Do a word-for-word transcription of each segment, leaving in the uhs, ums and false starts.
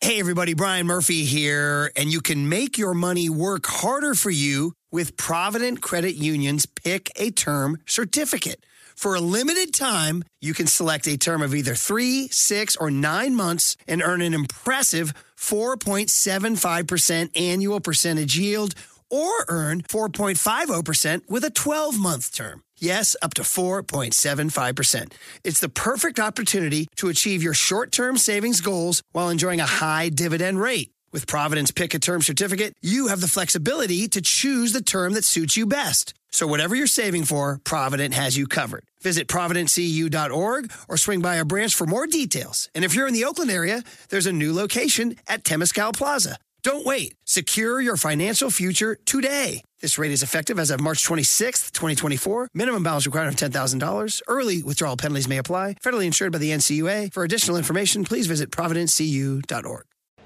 Hey, everybody, Brian Murphy here, and you can make your money work harder for you with Provident Credit Union's Pick a Term certificate. For a limited time, you can select a term of either three, six, or nine months and earn an impressive four point seven five percent annual percentage yield, or earn four point five zero percent with a twelve-month term. Yes, up to four point seven five percent. It's the perfect opportunity to achieve your short-term savings goals while enjoying a high dividend rate. With Provident's Pick a Term certificate, you have the flexibility to choose the term that suits you best. So whatever you're saving for, Provident has you covered. Visit provident c u dot org or swing by a branch for more details. And if you're in the Oakland area, there's a new location at Temescal Plaza. Don't wait. Secure your financial future today. This rate is effective as of March twenty-sixth, twenty twenty-four. Minimum balance required of ten thousand dollars. Early withdrawal penalties may apply. Federally insured by the N C U A. For additional information, please visit provident c u dot org.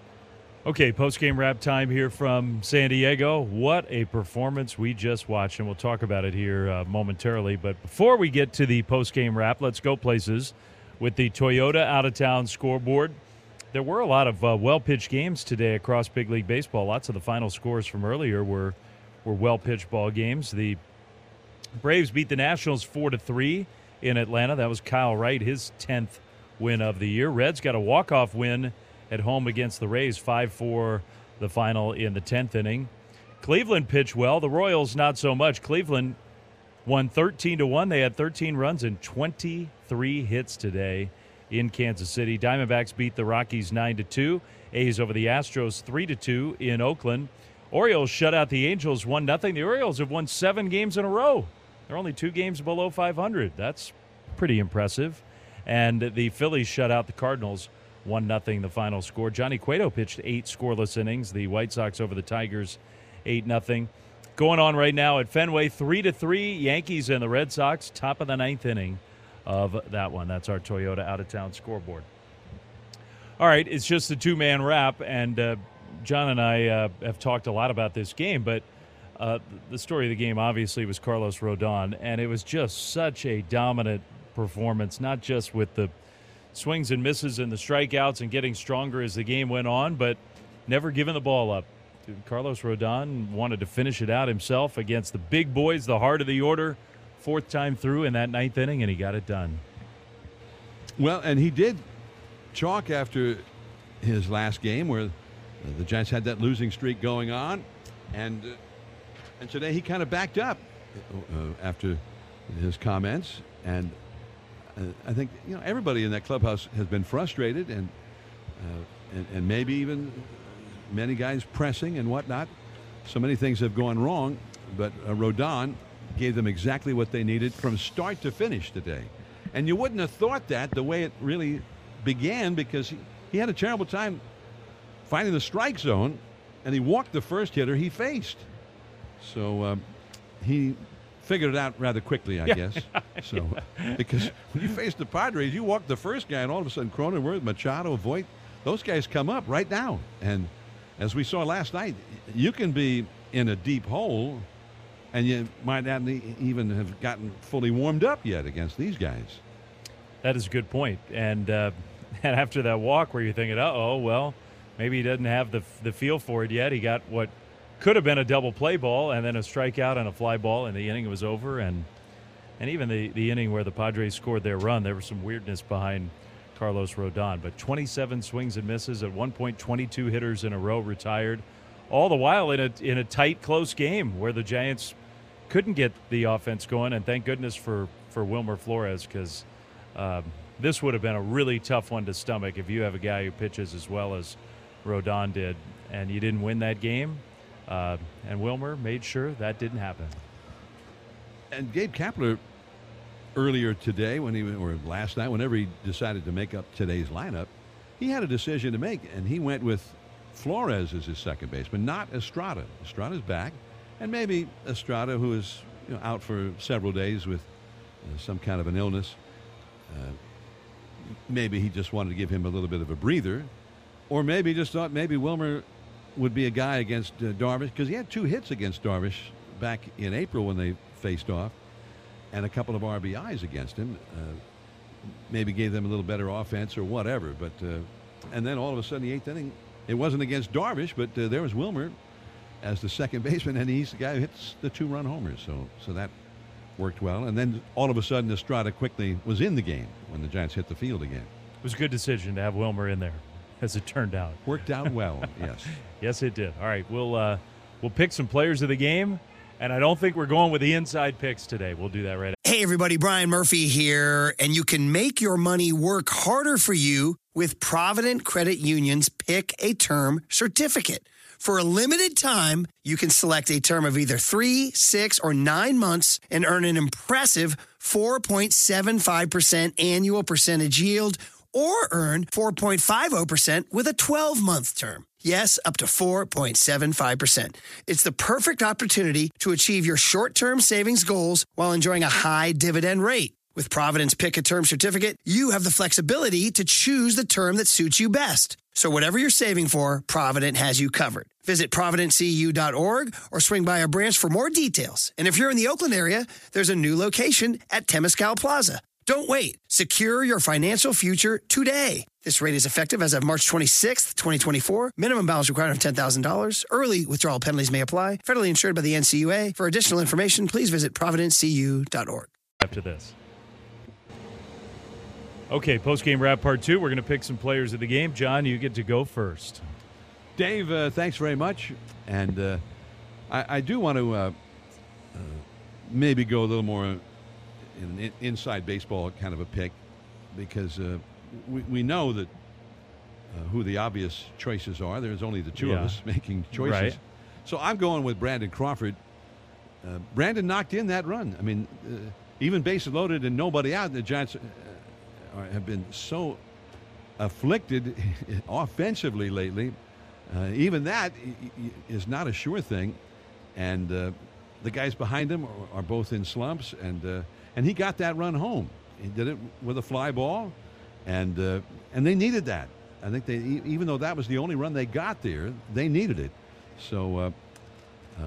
Okay, post-game wrap time here from San Diego. What a performance we just watched, and we'll talk about it here uh, momentarily. But before we get to the post-game wrap, let's go places with the Toyota out-of-town scoreboard. There were a lot of uh, well-pitched games today across Big League Baseball. Lots of the final scores from earlier were were well-pitched ball games. The Braves beat the Nationals four to three in Atlanta. That was Kyle Wright, his tenth win of the year. Reds got a walk-off win at home against the Rays, five four the final in the tenth inning. Cleveland pitched well. The Royals, not so much. Cleveland won thirteen to one. They had thirteen runs and twenty-three hits today in Kansas City. Diamondbacks beat the Rockies nine to two. A's over the Astros three to two in Oakland. Orioles shut out the Angels one nothing. The Orioles have won seven games in a row. They're only two games below five hundred. That's pretty impressive. And the Phillies shut out the Cardinals one nothing the final score. Johnny Cueto pitched eight scoreless innings. The White Sox over the Tigers eight nothing. Going on right now at Fenway, three to three. Yankees and the Red Sox, top of the ninth inning of that one. That's our Toyota out-of-town scoreboard. All right, it's just a two-man wrap, and uh, John and I uh, have talked a lot about this game, but uh, the story of the game obviously was Carlos Rodon, and it was just such a dominant performance, not just with the swings and misses and the strikeouts and getting stronger as the game went on, but never giving the ball up. Carlos Rodon wanted to finish it out himself against the big boys, the heart of the order, fourth time through in that ninth inning, and he got it done. Well, and he did chalk after his last game where the Giants had that losing streak going on, and uh, and today he kind of backed up uh, after his comments, and uh, I think you know everybody in that clubhouse has been frustrated, and uh, and, and maybe even many guys pressing and whatnot. So many things have gone wrong, but uh, Rodon gave them exactly what they needed from start to finish today. And you wouldn't have thought that the way it really began, because he, he had a terrible time finding the strike zone, and he walked the first hitter he faced. So um, he figured it out rather quickly, I guess. So because when you face the Padres, you walk the first guy, and all of a sudden Cronenworth, Machado, Voit, those guys come up right now. And as we saw last night, you can be in a deep hole, and you might not even have gotten fully warmed up yet against these guys. That is a good point. And, uh, and after that walk where you're thinking, uh-oh, well, maybe he doesn't have the the feel for it yet. He got what could have been a double play ball and then a strikeout and a fly ball, and the inning was over. And and even the, the inning where the Padres scored their run, there was some weirdness behind Carlos Rodon. But twenty-seven swings and misses, at one point twenty-two hitters in a row retired, all the while in a in a tight, close game where the Giants couldn't get the offense going. And thank goodness for, for Wilmer Flores, because um, this would have been a really tough one to stomach if you have a guy who pitches as well as Rodon did, and you didn't win that game. Uh, and Wilmer made sure that didn't happen. And Gabe Kapler earlier today, when he or last night, whenever he decided to make up today's lineup, he had a decision to make, and he went with Flores as his second baseman, not Estrada. Estrada's back, and maybe Estrada, who is you know, out for several days with uh, some kind of an illness, uh, maybe he just wanted to give him a little bit of a breather, or maybe he just thought maybe Wilmer would be a guy against uh, Darvish, because he had two hits against Darvish back in April when they faced off, and a couple of R B Is against him. Uh, maybe gave them a little better offense or whatever, but uh, And then all of a sudden, the eighth inning, it wasn't against Darvish, but uh, there was Wilmer as the second baseman, and he's the guy who hits the two-run homers. So, so that worked well. And then all of a sudden, Estrada quickly was in the game when the Giants hit the field again. It was a good decision to have Wilmer in there, as it turned out. Worked out well, yes. Yes, it did. All right, we'll uh, we'll pick some players of the game, and I don't think we're going with the inside picks today. We'll do that right Hey, everybody, Brian Murphy here, and you can make your money work harder for you with Provident Credit Union's Pick a Term certificate. For a limited time, you can select a term of either three, six, or nine months and earn an impressive four point seven five percent annual percentage yield, or earn four point five zero percent with a twelve-month term. Yes, up to four point seven five percent. It's the perfect opportunity to achieve your short-term savings goals while enjoying a high dividend rate. With Provident's Pick a Term certificate, you have the flexibility to choose the term that suits you best. So whatever you're saving for, Provident has you covered. Visit provident c u dot org or swing by a branch for more details. And if you're in the Oakland area, there's a new location at Temescal Plaza. Don't wait. Secure your financial future today. This rate is effective as of March twenty-sixth, twenty twenty-four. Minimum balance required of ten thousand dollars. Early withdrawal penalties may apply. Federally insured by the N C U A. For additional information, please visit provident c u dot org. after this. Okay, post-game wrap part two. We're going to pick some players of the game. John, you get to go first. Dave, uh, thanks very much. And uh, I, I do want to uh, uh, maybe go a little more in an in- inside baseball kind of a pick, because uh, we, we know that uh, who the obvious choices are. There's only the two yeah. of us making choices. Right. So I'm going with Brandon Crawford. Uh, Brandon knocked in that run. I mean, uh, even bases loaded and nobody out, the Giants uh, are, have been so afflicted offensively lately. Uh, even that is not a sure thing. And uh, the guys behind him are, are both in slumps. And uh, and he got that run home. He did it with a fly ball. And uh, and they needed that. I think they, even though that was the only run they got there, they needed it. So, uh, uh,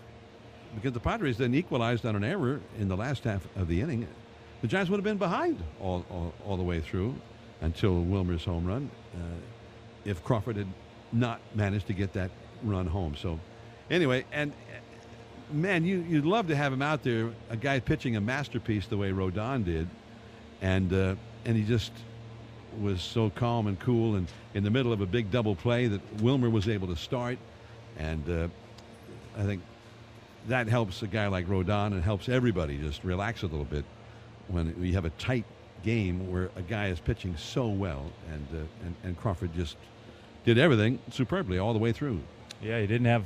because the Padres then equalized on an error in the last half of the inning, the Giants would have been behind all, all, all the way through until Wilmer's home run, uh, if Crawford had not managed to get that run home. So, anyway, and man, you, you'd love to have him out there, a guy pitching a masterpiece the way Rodon did, and uh, and he just was so calm and cool, and in the middle of a big double play that Wilmer was able to start. And uh, I think that helps a guy like Rodon and helps everybody just relax a little bit when you have a tight game where a guy is pitching so well. And uh, and, and Crawford just did everything superbly all the way through. Yeah, he didn't have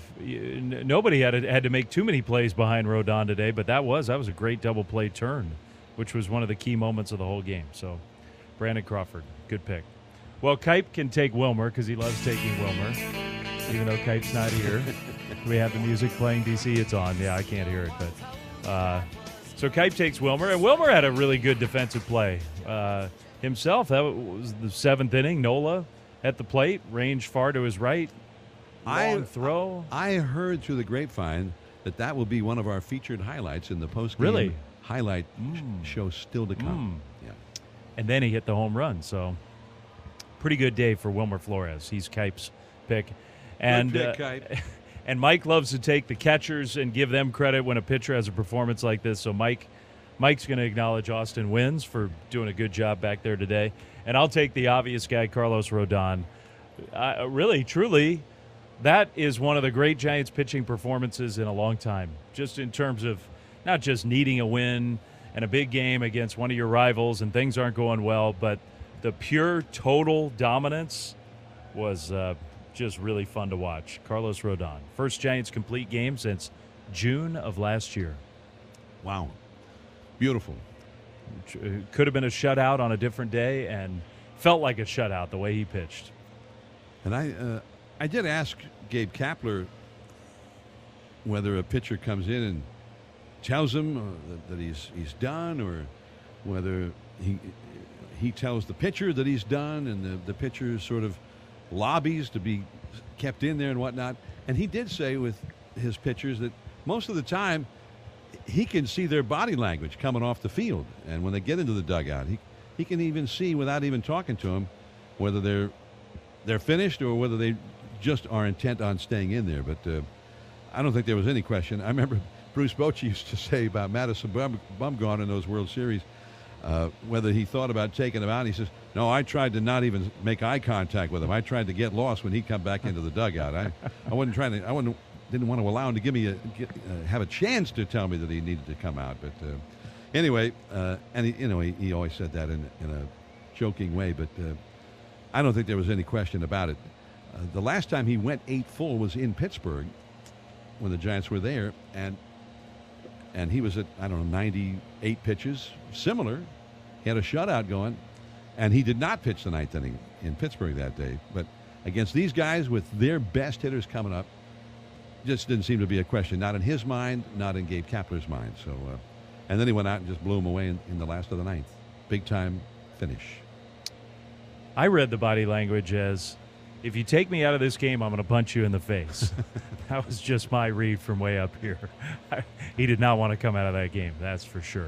– nobody had to, had to make too many plays behind Rodon today, but that was that was a great double play turn, which was one of the key moments of the whole game. So, Brandon Crawford, good pick. Well, Kipe can take Wilmer because he loves taking Wilmer, even though Kipe's not here. We have the music playing, D C. It's on. Yeah, I can't hear it. But uh, so Kipe takes Wilmer, and Wilmer had a really good defensive play uh, himself. That was the seventh inning. Nola at the plate, range far to his right. Long I, throw. I heard through the grapevine that that will be one of our featured highlights in the post-game really? highlight Mm. show still to come. Mm. Yeah. And then he hit the home run. So pretty good day for Wilmer Flores. He's Kipe's pick. And Good pick, uh, Kipe. and Mike loves to take the catchers and give them credit when a pitcher has a performance like this. So Mike, Mike's going to acknowledge Austin Wynns for doing a good job back there today. And I'll take the obvious guy, Carlos Rodon. Uh, really, truly, that is one of the great Giants pitching performances in a long time, just in terms of not just needing a win and a big game against one of your rivals and things aren't going well, but the pure total dominance was uh, just really fun to watch. Carlos Rodon, first Giants complete game since June of last year. Wow. Beautiful. Could have been a shutout on a different day and felt like a shutout the way he pitched. And I uh, I did ask Gabe Kapler whether a pitcher comes in and tells him uh, that, that he's he's done, or whether he he tells the pitcher that he's done, and the, the pitcher sort of lobbies to be kept in there and whatnot. And he did say with his pitchers that most of the time he can see their body language coming off the field, and when they get into the dugout, he he can even see without even talking to them whether they're they're finished or whether they just are intent on staying in there. But uh, I don't think there was any question. I remember Bruce Bochy used to say about Madison Bum- Bumgarner in those World Series, uh, whether he thought about taking him out. He says, no, I tried to not even make eye contact with him. I tried to get lost when he come back into the dugout. I, I wasn't trying to, I wasn't, didn't want to allow him to give me a, get, uh, have a chance to tell me that he needed to come out. But uh, anyway, uh, and he, you know, he, he always said that in, in a joking way, but uh, I don't think there was any question about it. Uh, the last time he went eight full was in Pittsburgh when the Giants were there, and and he was at, I don't know, ninety-eight pitches, similar. He had a shutout going, and he did not pitch the ninth inning in Pittsburgh that day. But against these guys with their best hitters coming up, just didn't seem to be a question. Not in his mind, not in Gabe Kapler's mind. So, uh, and then he went out and just blew him away in, in the last of the ninth. Big time finish. I read the body language as, if you take me out of this game, I'm going to punch you in the face. That was just my read from way up here. He did not want to come out of that game, that's for sure.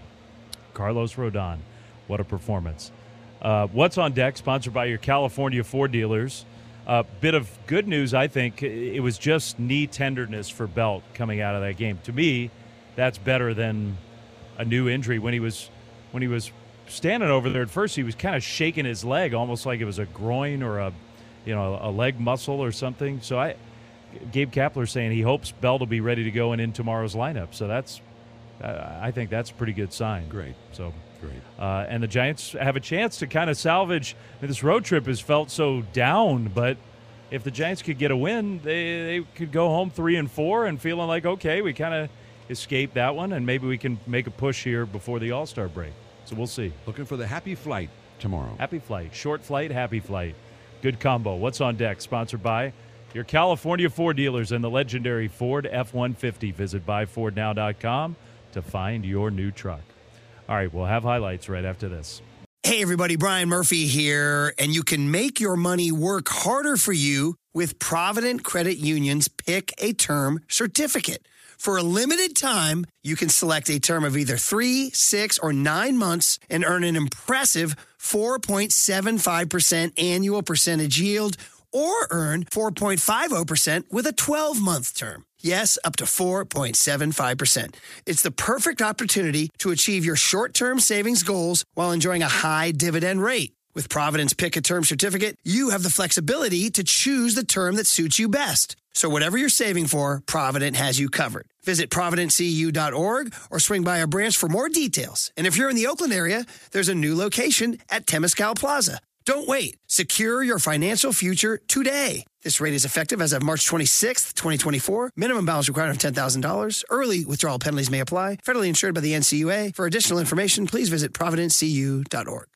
Carlos Rodon, what a performance. Uh, what's on deck, sponsored by your California Ford dealers. A uh, bit of good news, I think. It was just knee tenderness for Belt coming out of that game. To me, that's better than a new injury. When he was when he was standing over there at first, he was kind of shaking his leg, almost like it was a groin or a, you know, a leg muscle or something. So I, Gabe Kapler saying he hopes Belt will be ready to go and in tomorrow's lineup. So that's, uh, I think that's a pretty good sign. Great. So great. Uh, and the Giants have a chance to kind of salvage. I mean, this road trip has felt so down, but if the Giants could get a win, they they could go home three and four and feeling like, okay, we kind of escaped that one, and maybe we can make a push here before the All-Star break. So we'll see. Looking for the happy flight tomorrow. Happy flight. Short flight, happy flight. Good combo. What's on deck? Sponsored by your California Ford dealers and the legendary Ford F one fifty. Visit buy ford now dot com to find your new truck. All right, we'll have highlights right after this. Hey, everybody, Brian Murphy here, and you can make your money work harder for you with Provident Credit Union's Pick a Term certificate. For a limited time, you can select a term of either three, six, or nine months and earn an impressive four point seven five percent annual percentage yield, or earn four point five zero percent with a twelve-month term. Yes, up to four point seven five percent. It's the perfect opportunity to achieve your short-term savings goals while enjoying a high dividend rate. With Provident's Pick a Term certificate, you have the flexibility to choose the term that suits you best. So whatever you're saving for, Provident has you covered. Visit provident c u dot org or swing by our branch for more details. And if you're in the Oakland area, there's a new location at Temescal Plaza. Don't wait. Secure your financial future today. This rate is effective as of March twenty-sixth, twenty twenty-four. Minimum balance required of ten thousand dollars. Early withdrawal penalties may apply. Federally insured by the N C U A. For additional information, please visit provident c u dot org.